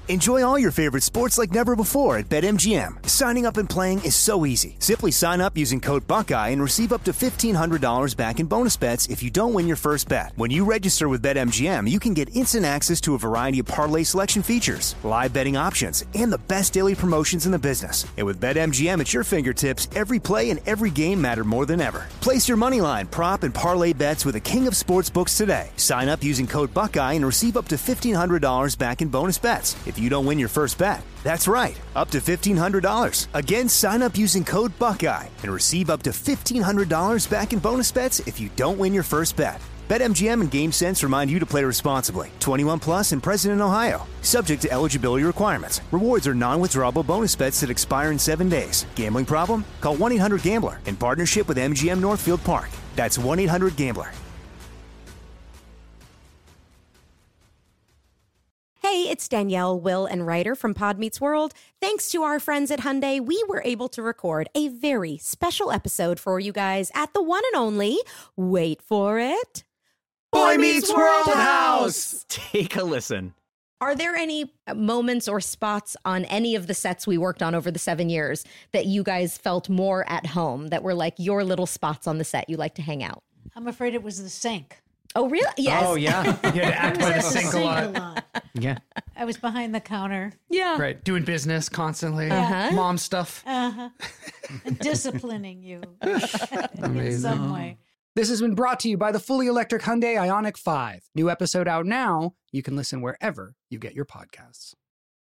Enjoy all your favorite sports like never before at BetMGM. Signing up and playing is so easy. Simply sign up using code Buckeye and receive up to $1,500 back in bonus bets if you don't win your first bet. When you register with BetMGM, you can get instant access to a variety of parlay selection features, live betting options, and the best daily promotions in the business. And with BetMGM at your fingertips, every play and every game matter more than ever. Place your moneyline, prop, and parlay bets with the king of sportsbooks today. Sign up using code Buckeye and receive up to $1,500 back in bonus bets if you don't win your first bet. That's right, up to $1,500. Again, sign up using code Buckeye and receive up to $1,500 back in bonus bets if you don't win your first bet. BetMGM and GameSense remind you to play responsibly. 21 plus and present in Ohio. Subject to eligibility requirements. Rewards are non-withdrawable bonus bets that expire in 7 days. Gambling problem? Call 1-800-GAMBLER in partnership with MGM Northfield Park. That's 1-800-GAMBLER. Hey, it's Danielle, Will, and Ryder from Pod Meets World. Thanks to our friends at Hyundai, we were able to record a very special episode for you guys at the one and only, wait for it, Boy Meets World House! Take a listen. Are there any moments or spots on any of the sets we worked on over the 7 years that you guys felt more at home, that were like your little spots on the set you like to hang out? I'm afraid it was the sink. Oh, really? Yes. Oh, yeah. You had to act by the sink a lot. Yeah. I was behind the counter. Yeah. Right. Doing business constantly. Uh-huh. Mom stuff. And disciplining you in Amazing. some way. This has been brought to you by the fully electric Hyundai Ioniq 5. New episode out now. You can listen wherever you get your podcasts.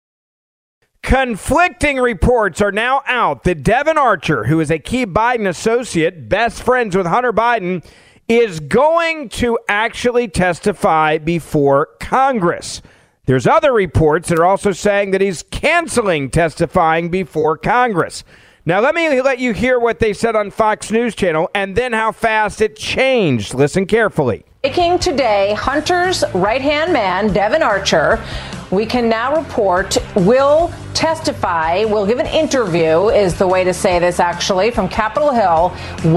Conflicting reports are now out that Devon Archer, who is a key Biden associate, best friends with Hunter Biden, is going to actually testify before Congress. There's other reports that are also saying that he's canceling testifying before Congress. Now, let me let you hear what they said on Fox News Channel and then how fast it changed. Listen carefully. Breaking today, Hunter's right-hand man, Devon Archer, we can now report will testify, will give an interview, is the way to say this actually, from Capitol Hill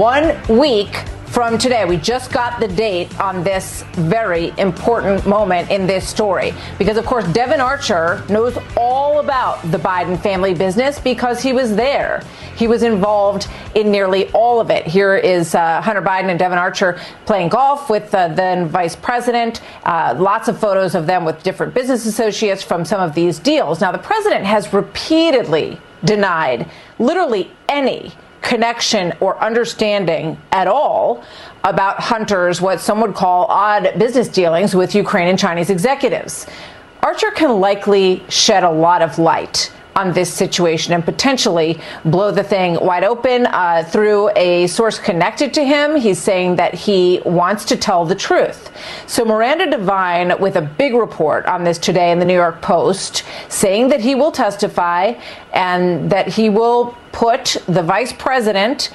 1 week from today. We just got the date on this very important moment in this story because, of course, Devon Archer knows all about the Biden family business because he was there. He was involved in nearly all of it. Here is Hunter Biden and Devon Archer playing golf with then Vice President. Lots of photos of them with different business associates from some of these deals. Now, the president has repeatedly denied literally any connection or understanding at all about Hunter's, what some would call odd business dealings with Ukraine and Chinese executives. Archer can likely shed a lot of light on this situation and potentially blow the thing wide open through a source connected to him. He's saying that he wants to tell the truth. So Miranda Devine with a big report on this today in the New York Post, saying that he will testify and that he will put the vice president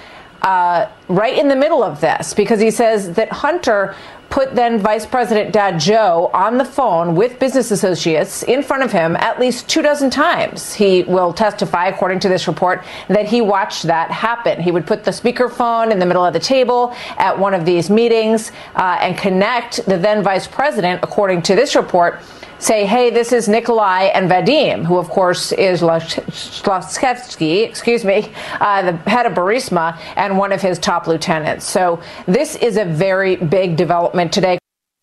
right in the middle of this, because he says that Hunter put then Vice President Dad Joe on the phone with business associates in front of him at least 24 times. He will testify, according to this report, that he watched that happen. He would put the speakerphone in the middle of the table at one of these meetings and connect the then vice president, according to this report, say, hey, this is Nikolai and Vadim, who, of course, is Laszewski, the head of Burisma and one of his top lieutenants. So this is a very big development today.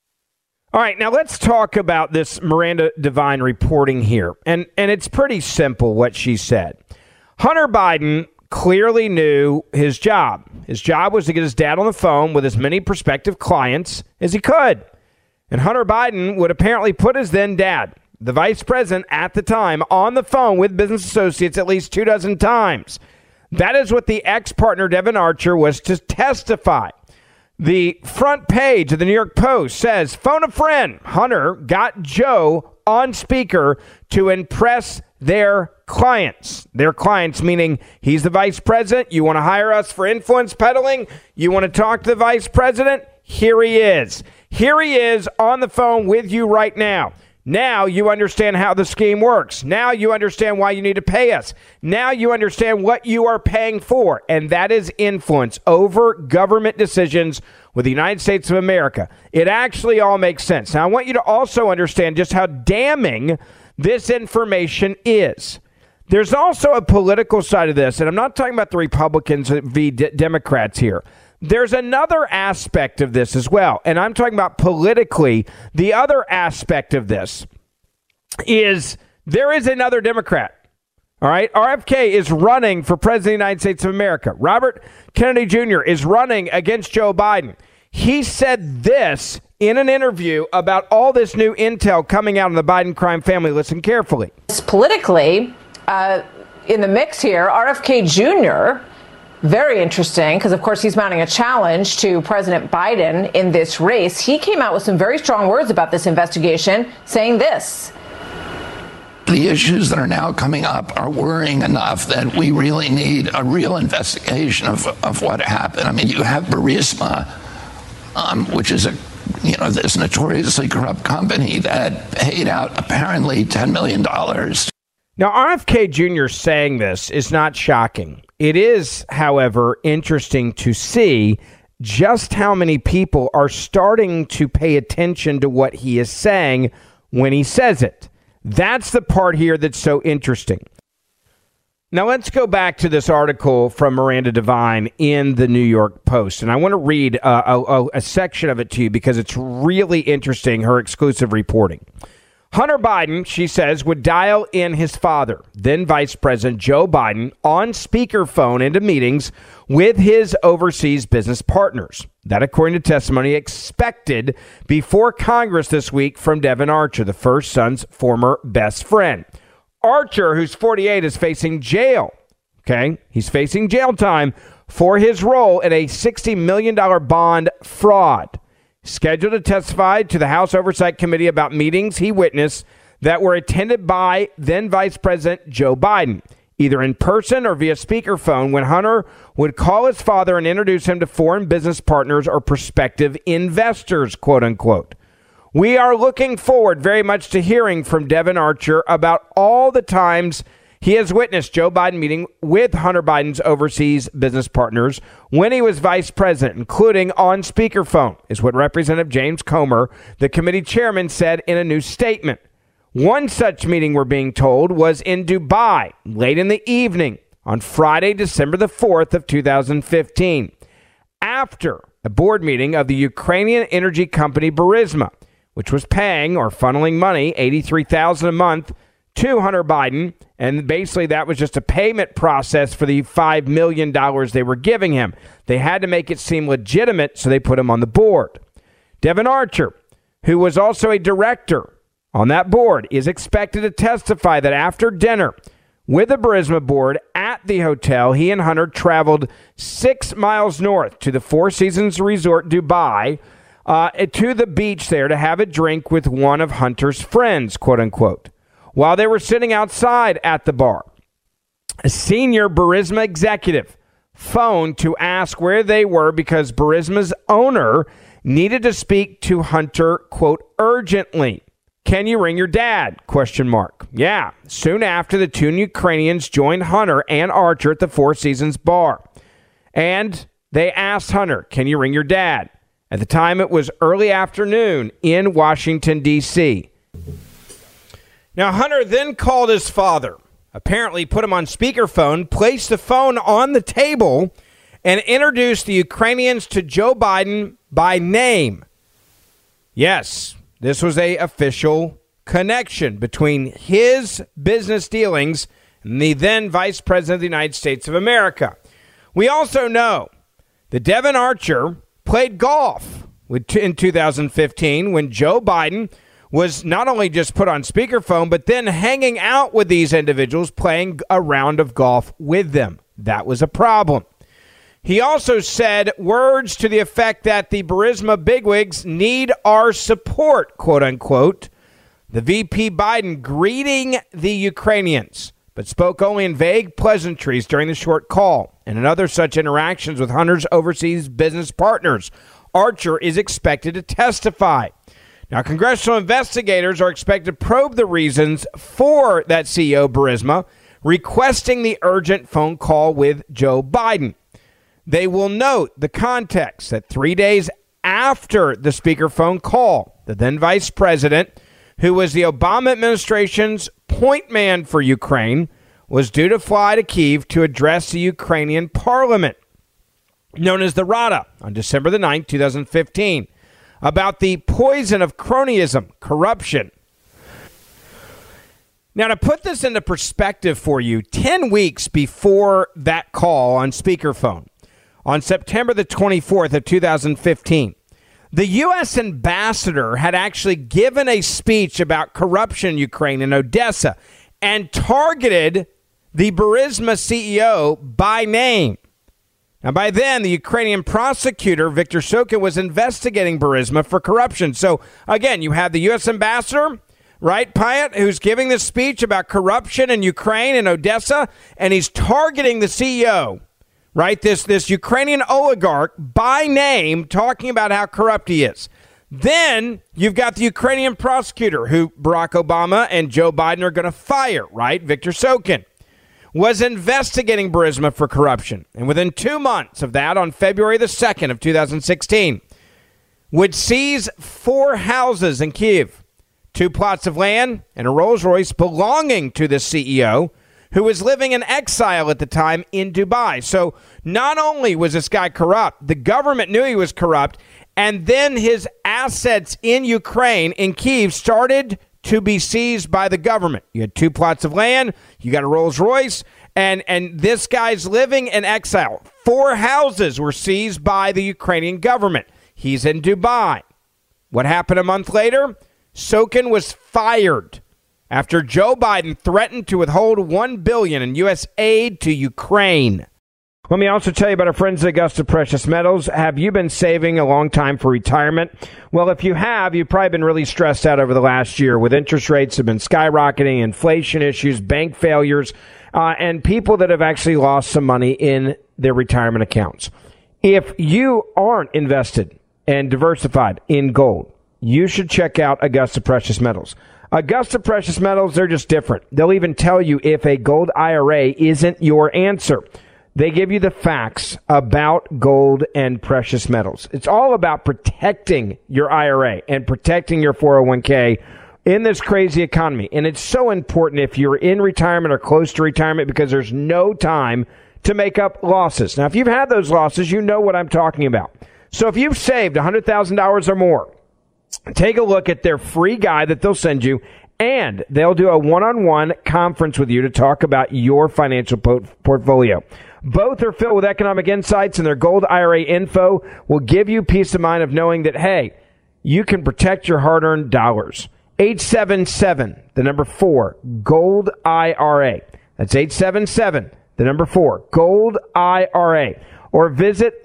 All right, now let's talk about this Miranda Devine reporting here. And it's pretty simple what she said. Hunter Biden clearly knew his job. His job was to get his dad on the phone with as many prospective clients as he could. And Hunter Biden would apparently put his then dad, the vice president at the time, on the phone with business associates at least 24 times. That is what the ex-partner Devon Archer was to testify. The front page of the New York Post says, phone a friend. Hunter got Joe on speaker to impress their clients. Their clients meaning he's the vice president. You want to hire us for influence peddling? You want to talk to the vice president? Here he is. Here he is on the phone with you right now. Now you understand how the scheme works. Now you understand why you need to pay us. Now you understand what you are paying for, and that is influence over government decisions with the United States of America. It actually all makes sense. Now I want you to also understand just how damning this information is. There's also a political side of this, and I'm not talking about the Republicans v. Democrats here. There's another aspect of this as well, and I'm talking about politically. The other aspect of this is there is another Democrat. All right, RFK is running for president of the United States of America. Robert Kennedy Jr. is running against Joe Biden. He said this in an interview about all this new intel coming out of the Biden crime family. Listen carefully. Politically, in the mix here, RFK Jr., very interesting, because, of course, he's mounting a challenge to President Biden in this race. He came out with some very strong words about this investigation, saying this. The issues that are now coming up are worrying enough that we really need a real investigation of what happened. I mean, you have Burisma, which is this notoriously corrupt company that paid out apparently $10 million. Now, RFK Jr. saying this is not shocking. It is, however, interesting to see just how many people are starting to pay attention to what he is saying when he says it. That's the part here that's so interesting. Now, let's go back to this article from Miranda Devine in the New York Post. And I want to read a section of it to you because it's really interesting, her exclusive reporting. Hunter Biden, she says, would dial in his father, then Vice President Joe Biden, on speakerphone into meetings with his overseas business partners. That, according to testimony expected before Congress this week from Devon Archer, the first son's former best friend. Archer, who's 48, is facing jail. Okay, he's facing jail time for his role in a $60 million bond fraud. Scheduled to testify to the House Oversight Committee about meetings he witnessed that were attended by then Vice President Joe Biden, either in person or via speakerphone, when Hunter would call his father and introduce him to foreign business partners or prospective investors, quote unquote. We are looking forward very much to hearing from Devon Archer about all the times he has witnessed Joe Biden meeting with Hunter Biden's overseas business partners when he was vice president, including on speakerphone, is what Representative James Comer, the committee chairman, said in a new statement. One such meeting, we're being told, was in Dubai late in the evening on Friday, December the 4th of 2015, after a board meeting of the Ukrainian energy company Burisma, which was paying or funneling money, $83,000 a month, to Hunter Biden, and basically that was just a payment process for the $5 million they were giving him. They had to make it seem legitimate, so they put him on the board. Devon Archer, who was also a director on that board, is expected to testify that after dinner with the Burisma board at the hotel, he and Hunter traveled 6 miles north to the Four Seasons Resort Dubai, to the beach there to have a drink with one of Hunter's friends, quote unquote. While they were sitting outside at the bar, a senior Burisma executive phoned to ask where they were because Burisma's owner needed to speak to Hunter, quote, urgently. Can you ring your dad? Question mark. Yeah. Soon after, the two Ukrainians joined Hunter and Archer at the Four Seasons bar. And they asked Hunter, can you ring your dad? At the time, it was early afternoon in Washington, D.C. Now, Hunter then called his father, apparently put him on speakerphone, placed the phone on the table, and introduced the Ukrainians to Joe Biden by name. Yes, this was an official connection between his business dealings and the then Vice President of the United States of America. We also know that Devon Archer played golf in 2015 when Joe Biden was not only just put on speakerphone, but then hanging out with these individuals, playing a round of golf with them. That was a problem. He also said words to the effect that the Burisma bigwigs need our support, quote unquote. The VP Biden greeting the Ukrainians, but spoke only in vague pleasantries during the short call. And in other such interactions with Hunter's overseas business partners, Archer is expected to testify. Now, congressional investigators are expected to probe the reasons for that CEO Burisma requesting the urgent phone call with Joe Biden. They will note the context that 3 days after the speakerphone call, the then vice president, who was the Obama administration's point man for Ukraine, was due to fly to Kyiv to address the Ukrainian parliament, known as the Rada, on December the 9th, 2015, about the poison of cronyism, corruption. Now, to put this into perspective for you, 10 weeks before that call on speakerphone, on September the 24th of 2015, the U.S. ambassador had actually given a speech about corruption in Ukraine in Odessa and targeted the Burisma CEO by name. Now, by then, the Ukrainian prosecutor, Viktor Shokin, was investigating Burisma for corruption. So, again, you have the U.S. ambassador, right, Pyatt, who's giving this speech about corruption in Ukraine and Odessa, and he's targeting the CEO, right, this Ukrainian oligarch by name, talking about how corrupt he is. Then you've got the Ukrainian prosecutor, who Barack Obama and Joe Biden are going to fire, right, Viktor Shokin, was investigating Burisma for corruption. And within 2 months of that, on February the 2nd of 2016, would seize 4 houses in Kyiv, 2 plots of land, and a Rolls Royce belonging to the CEO, who was living in exile at the time in Dubai. So not only was this guy corrupt, the government knew he was corrupt, and then his assets in Ukraine, in Kyiv, started to be seized by the government. You had 2 plots of land, you got a Rolls Royce, and this guy's living in exile. 4 houses were seized by the Ukrainian government. He's in Dubai. What happened a month later? Shokin was fired after Joe Biden threatened to withhold $1 billion in U.S. aid to Ukraine. Let me also tell you about our friends at Augusta Precious Metals. Have you been saving a long time for retirement? Well, if you have, you've probably been really stressed out over the last year with interest rates have been skyrocketing, inflation issues, bank failures, and people that have actually lost some money in their retirement accounts. If you aren't invested and diversified in gold, you should check out Augusta Precious Metals. Augusta Precious Metals, they're just different. They'll even tell you if a gold IRA isn't your answer. They give you the facts about gold and precious metals. It's all about protecting your IRA and protecting your 401k in this crazy economy. And it's so important if you're in retirement or close to retirement because there's no time to make up losses. Now, if you've had those losses, you know what I'm talking about. So if you've saved $100,000 or more, take a look at their free guide that they'll send you, and they'll do a one-on-one conference with you to talk about your financial portfolio. Both are filled with economic insights, and their gold IRA info will give you peace of mind of knowing that, hey, you can protect your hard-earned dollars. 877, the number 4, Gold IRA. That's 877, the number 4, Gold IRA. Or visit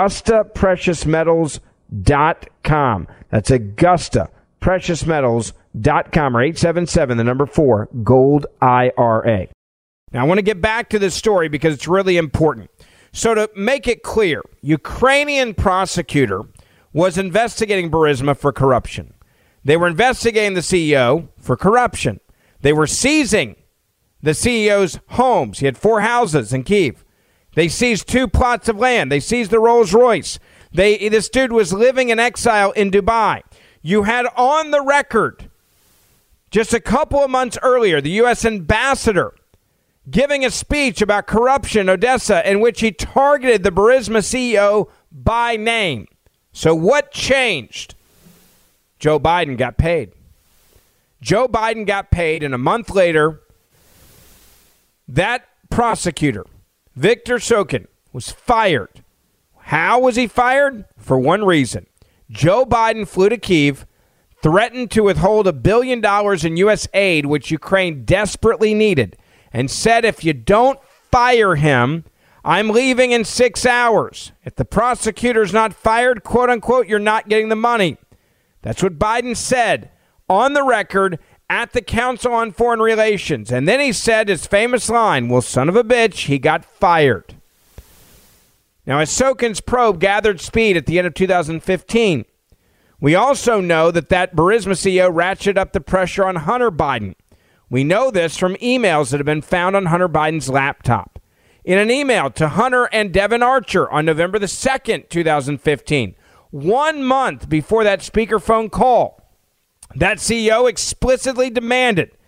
AugustaPreciousMetals.com. That's AugustaPreciousMetals.com, or 877, the number 4, Gold IRA. Now, I want to get back to this story because it's really important. So to make it clear, Ukrainian prosecutor was investigating Burisma for corruption. They were investigating the CEO for corruption. They were seizing the CEO's homes. He had 4 houses in Kyiv. They seized 2 plots of land. They seized the Rolls Royce. This dude was living in exile in Dubai. You had on the record just a couple of months earlier the U.S. ambassador giving a speech about corruption in Odessa in which he targeted the Burisma CEO by name. So what changed? Joe Biden got paid. Joe Biden got paid, and a month later, that prosecutor, Viktor Shokin, was fired. How was he fired? For one reason. Joe Biden flew to Kyiv, threatened to withhold $1 billion in U.S. aid, which Ukraine desperately needed, and said, if you don't fire him, I'm leaving in 6 hours. If the prosecutor's not fired, quote unquote, you're not getting the money. That's what Biden said on the record at the Council on Foreign Relations. And then he said his famous line, well, son of a bitch, he got fired. Now, as Shokin's probe gathered speed at the end of 2015, we also know that Burisma CEO ratcheted up the pressure on Hunter Biden. We know this from emails that have been found on Hunter Biden's laptop. In an email to Hunter and Devin Archer on November the 2nd, 2015, 1 month before that speakerphone call, that CEO explicitly demanded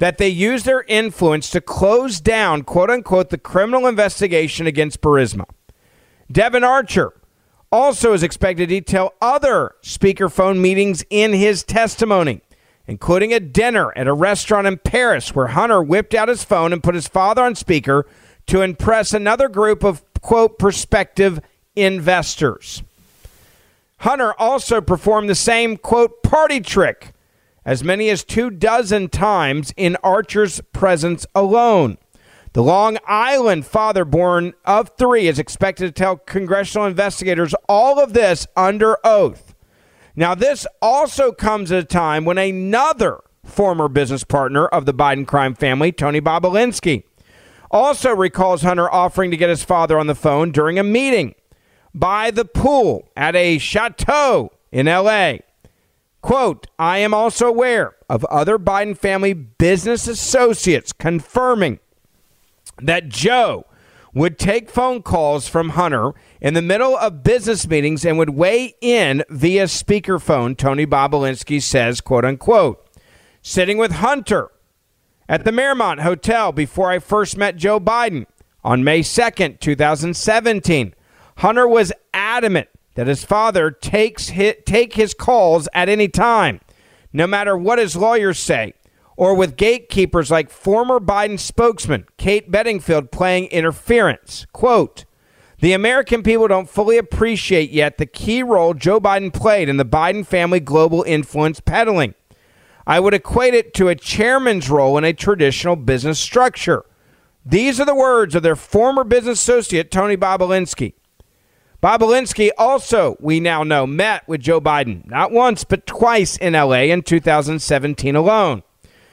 that they used their influence to close down, quote unquote, the criminal investigation against Burisma. Devon Archer also is expected to detail other speakerphone meetings in his testimony, including a dinner at a restaurant in Paris where Hunter whipped out his phone and put his father on speaker to impress another group of, quote, prospective investors. Hunter also performed the same, quote, party trick as many as 24 times in Archer's presence alone. The Long Island father, born of 3, is expected to tell congressional investigators all of this under oath. Now, this also comes at a time when another former business partner of the Biden crime family, Tony Bobulinski, also recalls Hunter offering to get his father on the phone during a meeting by the pool at a chateau in L.A. Quote, I am also aware of other Biden family business associates confirming that Joe would take phone calls from Hunter in the middle of business meetings and would weigh in via speakerphone, Tony Bobulinski says, quote unquote. Sitting with Hunter at the Marymount Hotel before I first met Joe Biden on May 2nd, 2017, Hunter was adamant that his father take his calls at any time, no matter what his lawyers say, or with gatekeepers like former Biden spokesman Kate Bedingfield playing interference. Quote, the American people don't fully appreciate yet the key role Joe Biden played in the Biden family global influence peddling. I would equate it to a chairman's role in a traditional business structure. These are the words of their former business associate, Tony Bobulinski. Bobulinski also, we now know, met with Joe Biden, not once, but twice in L.A. in 2017 alone.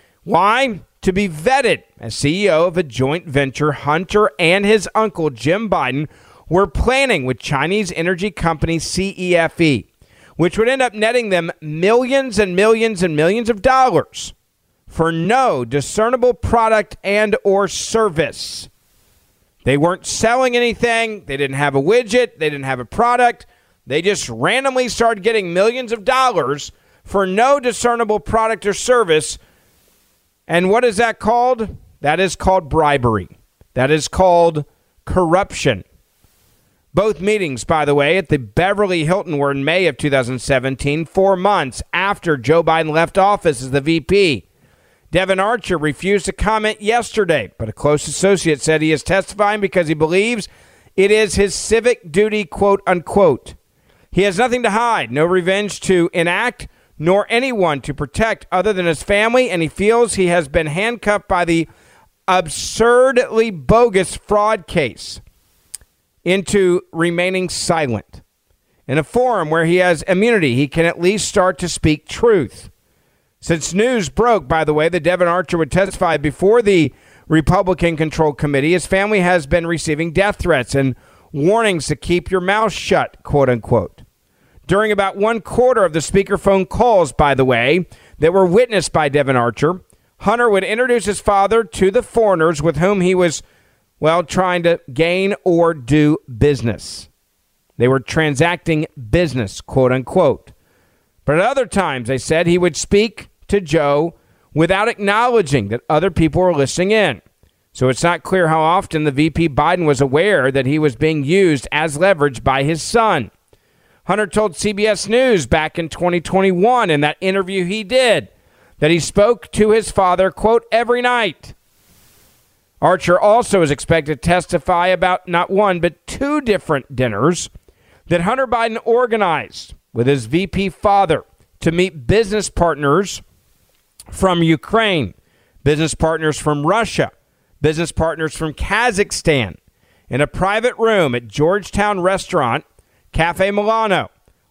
Why? To be vetted as CEO of a joint venture Hunter and his uncle, Jim Biden, were planning with Chinese energy company CEFE, which would end up netting them millions and millions and millions of dollars for no discernible product and or service. They weren't selling anything. They didn't have a widget. They didn't have a product. They just randomly started getting millions of dollars for no discernible product or service. And what is that called? That is called bribery. That is called corruption. Both meetings, by the way, at the Beverly Hilton were in May of 2017, 4 months after Joe Biden left office as the VP. Devon Archer refused to comment yesterday, but a close associate said he is testifying because he believes it is his civic duty, quote unquote. He has nothing to hide, no revenge to enact, nor anyone to protect other than his family, and he feels he has been handcuffed by the absurdly bogus fraud case into remaining silent. In a forum where he has immunity, he can at least start to speak truth. Since news broke, by the way, that Devon Archer would testify before the Republican-controlled committee, his family has been receiving death threats and warnings to keep your mouth shut, quote unquote. During about 1/4 of the speakerphone calls, by the way, that were witnessed by Devon Archer, Hunter would introduce his father to the foreigners with whom he was, well, trying to gain or do business. They were transacting business, quote unquote. But at other times, they said, he would speak to Joe without acknowledging that other people were listening in. So it's not clear how often the VP Biden was aware that he was being used as leverage by his son. Hunter told CBS News back in 2021 in that interview he did that he spoke to his father, quote, every night. Archer also is expected to testify about not one but 2 different dinners that Hunter Biden organized with his VP father to meet business partners from Ukraine, business partners from Russia, business partners from Kazakhstan, in a private room at Georgetown Restaurant, Cafe Milano,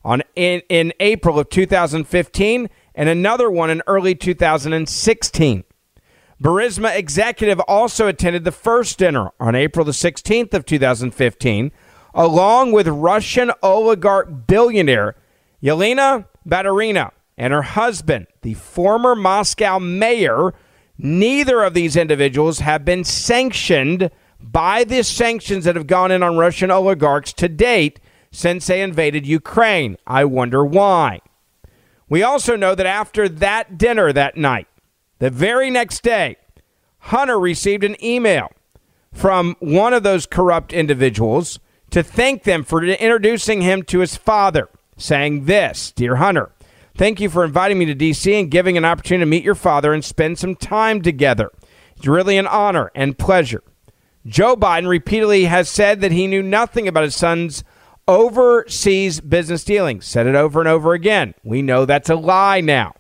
in April of 2015, and another one in early 2016. Burisma executive also attended the first dinner on April the 16th of 2015, along with Russian oligarch billionaire Yelena Baturina and her husband, the former Moscow mayor. Neither of these individuals have been sanctioned by the sanctions that have gone in on Russian oligarchs to date since they invaded Ukraine. I wonder why. We also know that after that dinner that night, The very next day, Hunter received an email from one of those corrupt individuals to thank them for introducing him to his father, saying this: "Dear Hunter, thank you for inviting me to D.C. and giving an opportunity to meet your father and spend some time together. It's really an honor and pleasure." Joe Biden repeatedly has said that he knew nothing about his son's overseas business dealings. Said it over and over again. We know that's a lie now.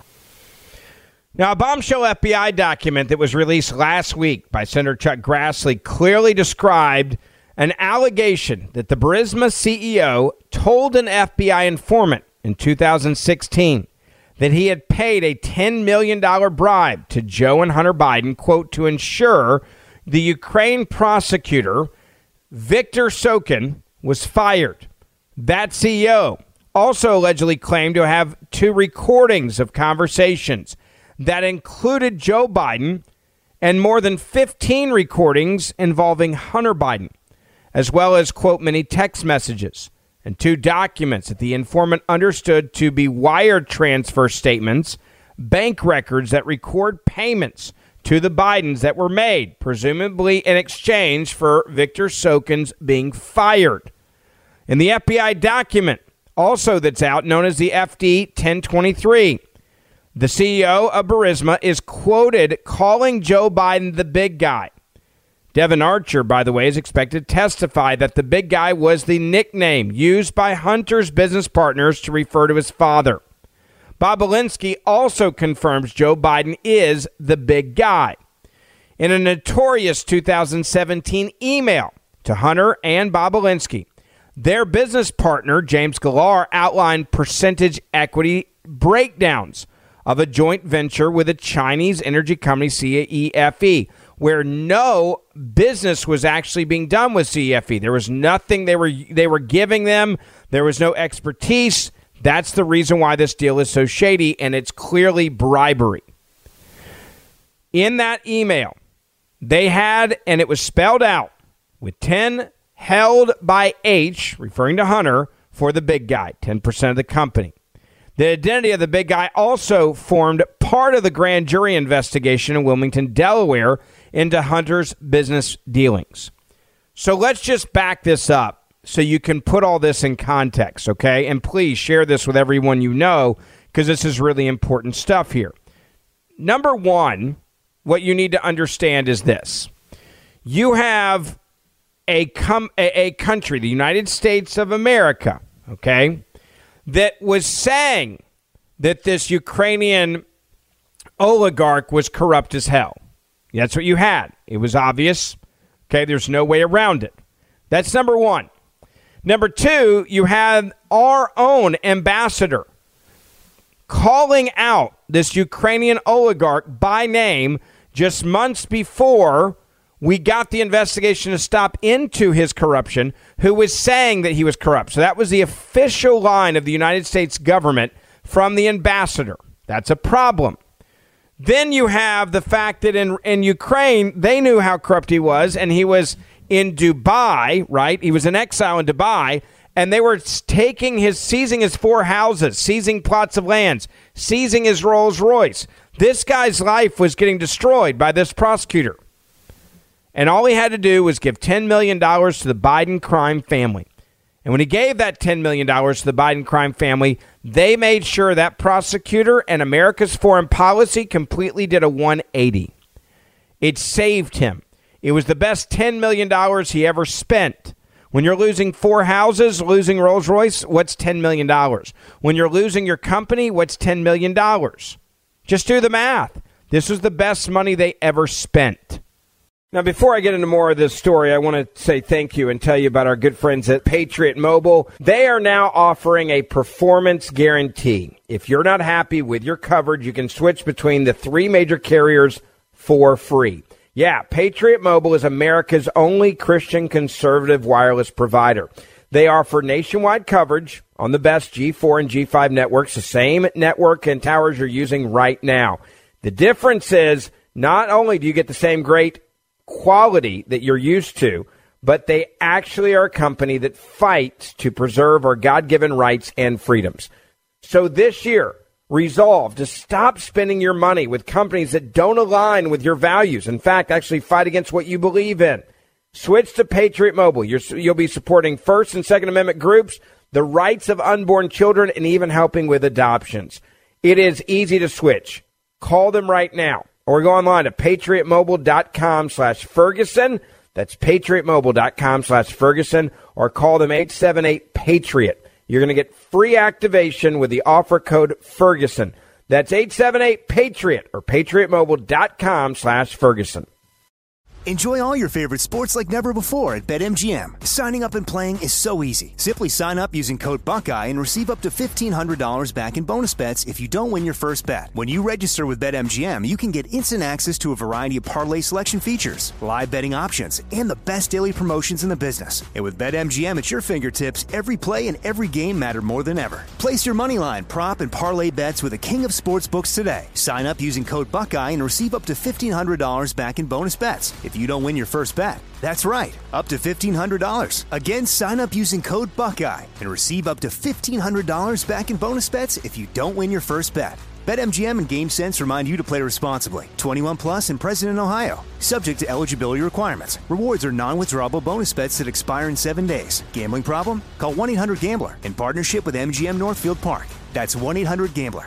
Now, a bombshell FBI document that was released last week by Senator Chuck Grassley clearly described an allegation that the Burisma CEO told an FBI informant in 2016 that he had paid a $10 million bribe to Joe and Hunter Biden, quote, to ensure the Ukraine prosecutor, Viktor Shokin, was fired. That CEO also allegedly claimed to have 2 recordings of conversations that included Joe Biden and more than 15 recordings involving Hunter Biden, as well as, quote, many text messages and 2 documents that the informant understood to be wire transfer statements, bank records that record payments to the Bidens that were made, presumably in exchange for Viktor Shokin's being fired. In the FBI document, also that's out, known as the FD 1023, the CEO of Burisma is quoted calling Joe Biden the big guy. Devin Archer, by the way, is expected to testify that the big guy was the nickname used by Hunter's business partners to refer to his father. Bobulinski also confirms Joe Biden is the big guy. In a notorious 2017 email to Hunter and Bobulinski, their business partner, James Galar, outlined percentage equity breakdowns of a joint venture with a Chinese energy company, CEFE, where no business was actually being done with CEFE. There was nothing they were giving them. There was no expertise. That's the reason why this deal is so shady, and it's clearly bribery. In that email, they had, and it was spelled out with 10 held by H, referring to Hunter, for the big guy, 10% of the company. The identity of the big guy also formed part of the grand jury investigation in Wilmington, Delaware, into Hunter's business dealings. So let's just back this up so you can put all this in context, okay? And please share this with everyone you know, because this is really important stuff here. Number one, what you need to understand is this. You have a country, the United States of America, okay, that was saying that this Ukrainian oligarch was corrupt as hell. That's what you had. It was obvious. Okay, there's no way around it. That's number one. Number two, you had our own ambassador calling out this Ukrainian oligarch by name just months before we got the investigation to stop into his corruption, who was saying that he was corrupt. So that was the official line of the United States government from the ambassador. That's a problem. Then you have the fact that in Ukraine, they knew how corrupt he was, and he was in Dubai, right? He was in exile in Dubai, and they were seizing his 4 houses, seizing plots of lands, seizing his Rolls Royce. This guy's life was getting destroyed by this prosecutor. And all he had to do was give $10 million to the Biden crime family. And when he gave that $10 million to the Biden crime family, they made sure that prosecutor and America's foreign policy completely did a 180. It saved him. It was the best $10 million he ever spent. When you're losing 4 houses, losing Rolls Royce, what's $10 million? When you're losing your company, what's $10 million? Just do the math. This was the best money they ever spent. Now, before I get into more of this story, I want to say thank you and tell you about our good friends at Patriot Mobile. They are now offering a performance guarantee. If you're not happy with your coverage, you can switch between the 3 major carriers for free. Yeah, Patriot Mobile is America's only Christian conservative wireless provider. They offer nationwide coverage on the best G4 and G5 networks, the same network and towers you're using right now. The difference is not only do you get the same great quality that you're used to, but they actually are a company that fights to preserve our God-given rights and freedoms. So this year, Resolve to stop spending your money with companies that don't align with your values. In fact, actually fight against what you believe in. Switch to Patriot Mobile. You'll be supporting First and Second Amendment groups, the rights of unborn children, and even helping with adoptions. It is easy to switch. Call them right now or go online to patriotmobile.com/Ferguson. That's patriotmobile.com/Ferguson, or call them 878-PATRIOT. You're going to get free activation with the offer code Ferguson. That's 878-PATRIOT or patriotmobile.com/Ferguson. Enjoy all your favorite sports like never before at BetMGM. Signing up and playing is so easy. Simply sign up using code Buckeye and receive up to $1,500 back in bonus bets if you don't win your first bet. When you register with BetMGM, you can get instant access to a variety of parlay selection features, live betting options, and the best daily promotions in the business. And with BetMGM at your fingertips, every play and every game matter more than ever. Place your moneyline, prop, and parlay bets with the king of sportsbooks today. Sign up using code Buckeye and receive up to $1,500 back in bonus bets if you don't win your first bet. That's right, up to $1,500. Again, sign up using code Buckeye and receive up to $1,500 back in bonus bets if you don't win your first bet. BetMGM and GameSense remind you to play responsibly. 21 plus and present in Ohio. Subject to eligibility requirements. Rewards are non-withdrawable bonus bets that expire in 7 days. Gambling problem? Call 1-800-GAMBLER in partnership with MGM Northfield Park. That's 1-800-GAMBLER.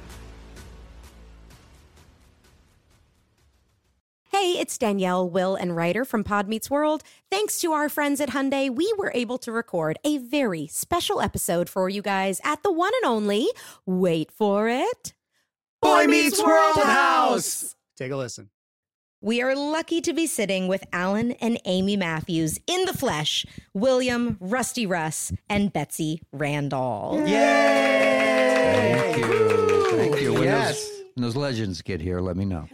Hey, it's Danielle, Will, and Ryder from Pod Meets World. Thanks to our friends at Hyundai, we were able to record a very special episode for you guys at the one and only, wait for it, Boy Meets World House. Take a listen. We are lucky to be sitting with Alan and Amy Matthews in the flesh, William, Rusty Russ, and Betsy Randall. Yay! Thank you. Thank you. Yes. When those legends get here, let me know.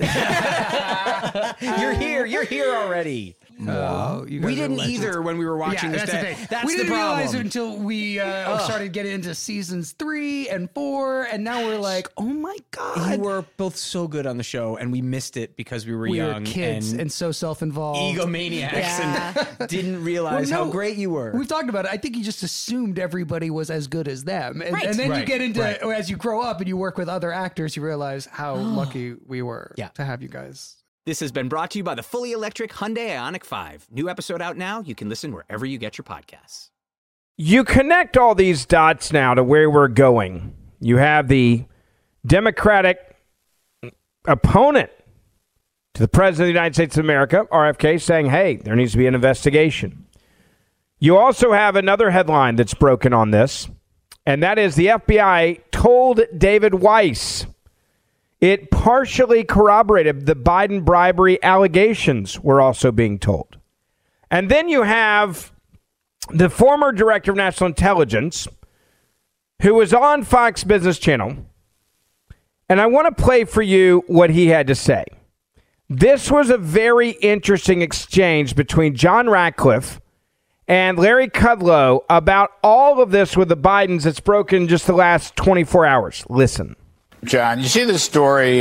You're here already. No, you guys We are didn't legends. either when we were watching this. That's the thing. That's we the didn't problem. realize it until we started getting into seasons 3 and 4, and now we're like, oh my god, You were both so good on the show, and we missed it because we were young kids and so self-involved, egomaniacs, and didn't realize how great you were. We've talked about it. I think you just assumed everybody was as good as them, and then you get into as you grow up and you work with other actors, you realize how lucky we were to have you guys. This has been brought to you by the fully electric Hyundai Ioniq 5. New episode out now. You can listen wherever you get your podcasts. You connect all these dots now to where we're going. You have the Democratic opponent to the President of the United States of America, RFK, saying, hey, there needs to be an investigation. You also have another headline that's broken on this, and that is the FBI told David Weiss it partially corroborated the Biden bribery allegations were also being told. And then you have the former director of national intelligence who was on Fox Business Channel. And I want to play for you what he had to say. This was a very interesting exchange between John Ratcliffe and Larry Kudlow about all of this with the Bidens that's broken just the last 24 hours. Listen. John, you see the story,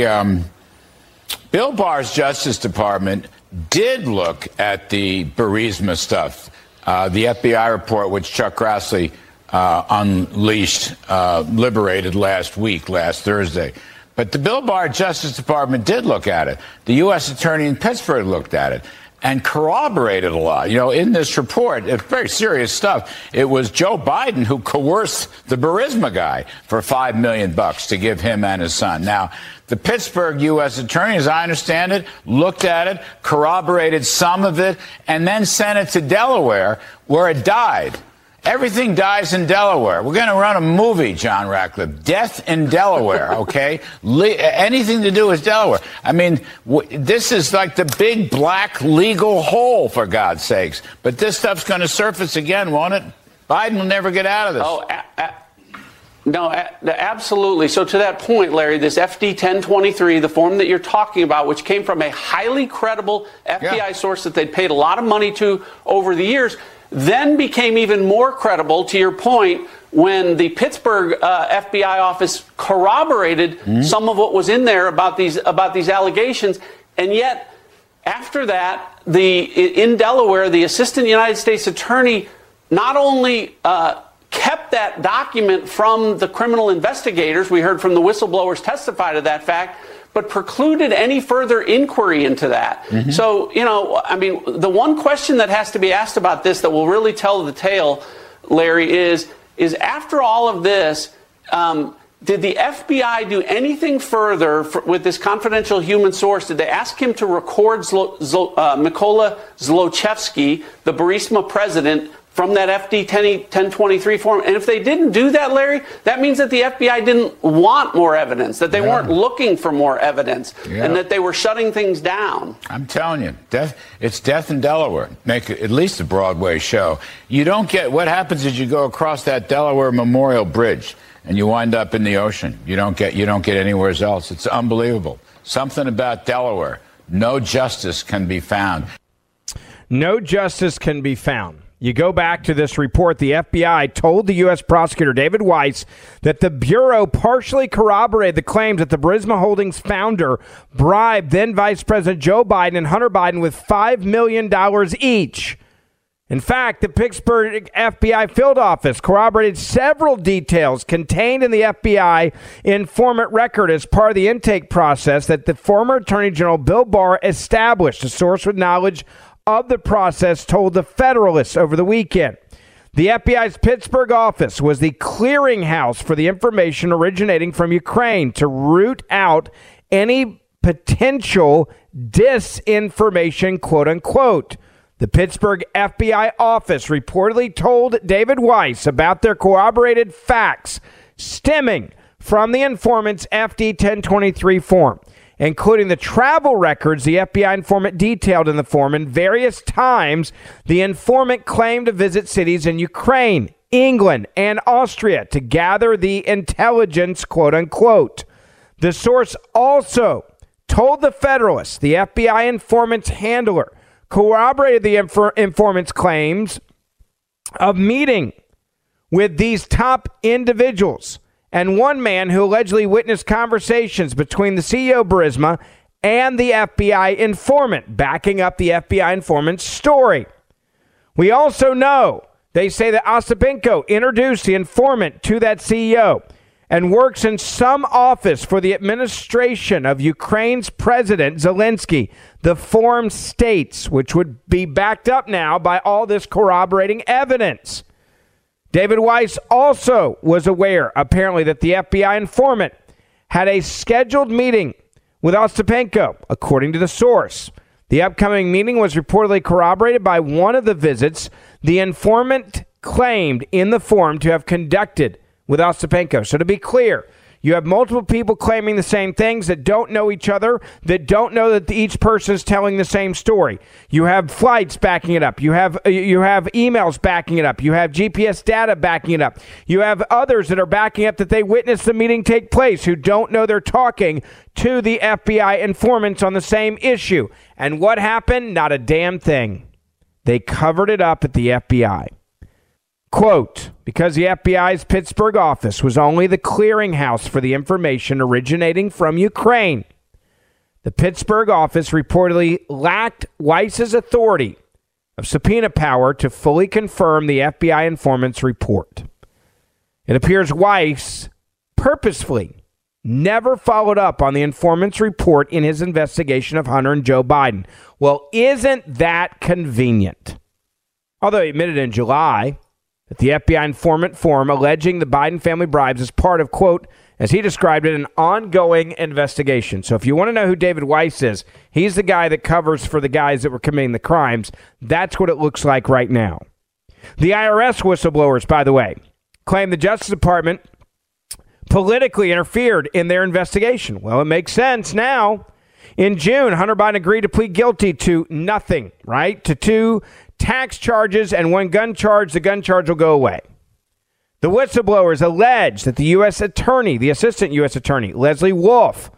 Bill Barr's Justice Department did look at the Burisma stuff, the FBI report, which Chuck Grassley unleashed, liberated last Thursday. But the Bill Barr Justice Department did look at it. The U.S. attorney in Pittsburgh looked at it and corroborated a lot. You know, in this report, it's very serious stuff. It was Joe Biden who coerced the Burisma guy for $5 million to give him and his son. Now, the Pittsburgh U.S. attorney, as I understand it, looked at it, corroborated some of it, and then sent it to Delaware, where it died. Everything dies in Delaware. We're going to run a movie, John Ratcliffe. Death in Delaware, okay? Anything to do with Delaware. I mean, this is like the big black legal hole, for God's sakes. But this stuff's going to surface again, won't it? Biden will never get out of this. Oh, no, absolutely. So to that point, Larry, this FD 1023, the form that you're talking about, which came from a highly credible FBI source that they'd paid a lot of money to over the years, then became even more credible, to your point, when the Pittsburgh FBI office corroborated some of what was in there about these allegations. And yet, after that, in Delaware, the assistant United States attorney not only kept kept that document from the criminal investigators. We heard from the whistleblowers testify to that fact, but precluded any further inquiry into that. Mm-hmm. So, I mean, the one question that has to be asked about this that will really tell the tale, Larry, is after all of this, did the FBI do anything further with this confidential human source? Did they ask him to record Mykola Zlochevsky, the Burisma president, from that FD 1023 form? And if they didn't do that, Larry, that means that the FBI didn't want more evidence, that they weren't looking for more evidence, and that they were shutting things down. I'm telling you, it's death in Delaware. Make at least a Broadway show. You don't get, what happens is you go across that Delaware Memorial Bridge and you wind up in the ocean. You don't get anywhere else. It's unbelievable. Something about Delaware. No justice can be found. No justice can be found. You go back to this report, the FBI told the U.S. prosecutor David Weiss that the Bureau partially corroborated the claims that the Burisma Holdings founder bribed then Vice President Joe Biden and Hunter Biden with $5 million each. In fact, the Pittsburgh FBI field office corroborated several details contained in the FBI informant record as part of the intake process that the former Attorney General Bill Barr established. A source with knowledge of the process told the Federalists over the weekend. The FBI's Pittsburgh office was the clearinghouse for the information originating from Ukraine to root out any potential disinformation, quote unquote. The Pittsburgh FBI office reportedly told David Weiss about their corroborated facts stemming from the informant's FD 1023 form, including the travel records the FBI informant detailed in the form. And various times, the informant claimed to visit cities in Ukraine, England, and Austria to gather the intelligence, quote unquote. The source also told the Federalists the FBI informant's handler corroborated the informant's claims of meeting with these top individuals and one man who allegedly witnessed conversations between the CEO of Burisma and the FBI informant, backing up the FBI informant's story. We also know, they say that Ostapenko introduced the informant to that CEO and works in some office for the administration of Ukraine's President Zelensky. The form states, which would be backed up now by all this corroborating evidence. David Weiss also was aware, apparently, that the FBI informant had a scheduled meeting with Ostapenko, according to the source. The upcoming meeting was reportedly corroborated by one of the visits the informant claimed in the form to have conducted with Ostapenko. So to be clear, you have multiple people claiming the same things that don't know each other, that don't know that each person is telling the same story. You have flights backing it up. You have emails backing it up. You have GPS data backing it up. You have others that are backing up that they witnessed the meeting take place who don't know they're talking to the FBI informants on the same issue. And what happened? Not a damn thing. They covered it up at the FBI. Quote, because the FBI's Pittsburgh office was only the clearinghouse for the information originating from Ukraine, the Pittsburgh office reportedly lacked Weiss's authority of subpoena power to fully confirm the FBI informant's report. It appears Weiss purposefully never followed up on the informant's report in his investigation of Hunter and Joe Biden. Well, isn't that convenient? Although he admitted in July that the FBI informant form alleging the Biden family bribes as part of, quote, as he described it, an ongoing investigation. So if you want to know who David Weiss is, he's the guy that covers for the guys that were committing the crimes. That's what it looks like right now. The IRS whistleblowers, by the way, claim the Justice Department politically interfered in their investigation. Well, it makes sense now. In June, Hunter Biden agreed to plead guilty to nothing, right? To 2 tax charges and 1 gun charge. The gun charge will go away. The whistleblowers allege that the U.S. attorney, the assistant U.S. attorney, Leslie Wolf,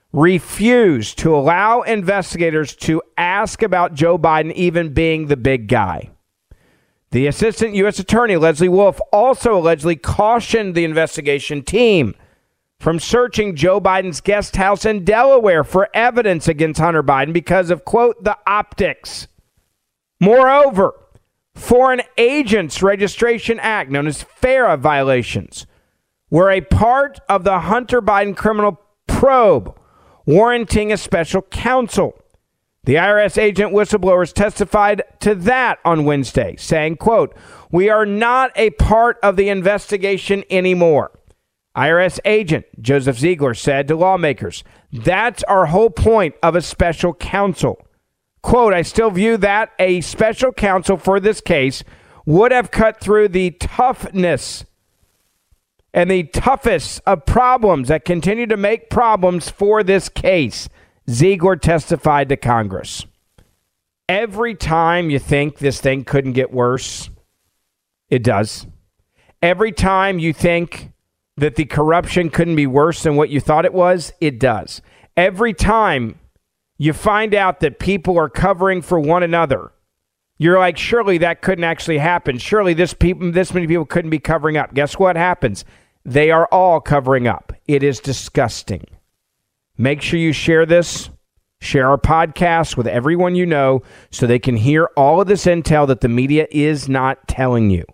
refused to allow investigators to ask about Joe Biden even being the big guy. The assistant U.S. attorney, Leslie Wolf, also allegedly cautioned the investigation team from searching Joe Biden's guest house in Delaware for evidence against Hunter Biden because of, quote, the optics. Moreover, Foreign Agents Registration Act, known as FARA violations, were a part of the Hunter Biden criminal probe, warranting a special counsel. The IRS agent whistleblowers testified to that on Wednesday, saying, quote, "We are not a part of the investigation anymore." IRS agent Joseph Ziegler said to lawmakers, "That's our whole point of a special counsel." Quote, "I still view that a special counsel for this case would have cut through the toughness and the toughest of problems that continue to make problems for this case," Ziegler testified to Congress. Every time you think this thing couldn't get worse, it does. Every time you think that the corruption couldn't be worse than what you thought it was, it does. Every time you find out that people are covering for one another, you're like, surely that couldn't actually happen. Surely this many people couldn't be covering up. Guess what happens? They are all covering up. It is disgusting. Make sure you share this. Share our podcast with everyone you know so they can hear all of this intel that the media is not telling you.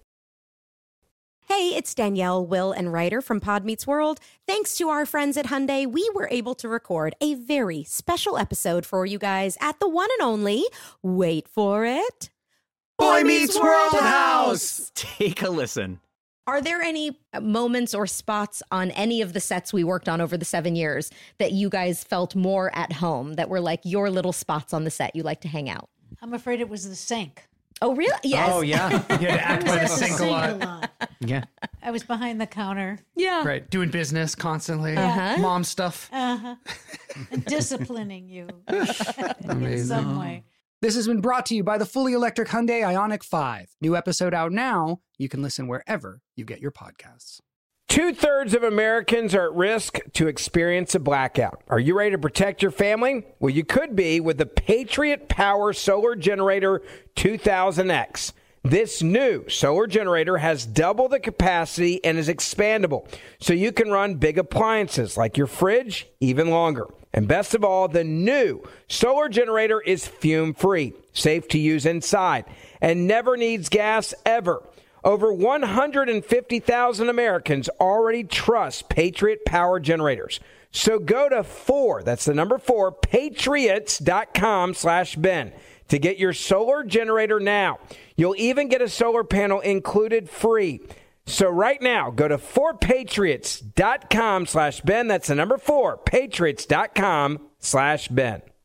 Hey, it's Danielle, Will, and Ryder from Pod Meets World. Thanks to our friends at Hyundai, we were able to record a very special episode for you guys at the one and only, wait for it, Boy Meets World House. Take a listen. Are there any moments or spots on any of the sets we worked on over the 7 years that you guys felt more at home, that were like your little spots on the set you like to hang out? I'm afraid it was the sink. Oh, really? Yes. Oh, yeah. You had to act by the sink a lot. Yeah. I was behind the counter. Yeah. Right. Doing business constantly. Uh-huh. Mom stuff. And disciplining you in Amazing. some way. This has been brought to you by the fully electric Hyundai Ioniq 5. New episode out now. You can listen wherever you get your podcasts. 2/3 of Americans are at risk to experience a blackout. Are you ready to protect your family? Well, you could be with the Patriot Power Solar Generator 2000X. This new solar generator has double the capacity and is expandable, so you can run big appliances like your fridge even longer. And best of all, the new solar generator is fume-free, safe to use inside, and never needs gas ever. Over 150,000 Americans already trust Patriot Power Generators. So go to 4, that's the number 4, patriots.com/Ben to get your solar generator now. You'll even get a solar panel included free. So right now, go to 4patriots.com/Ben. That's the number 4, patriots.com/Ben.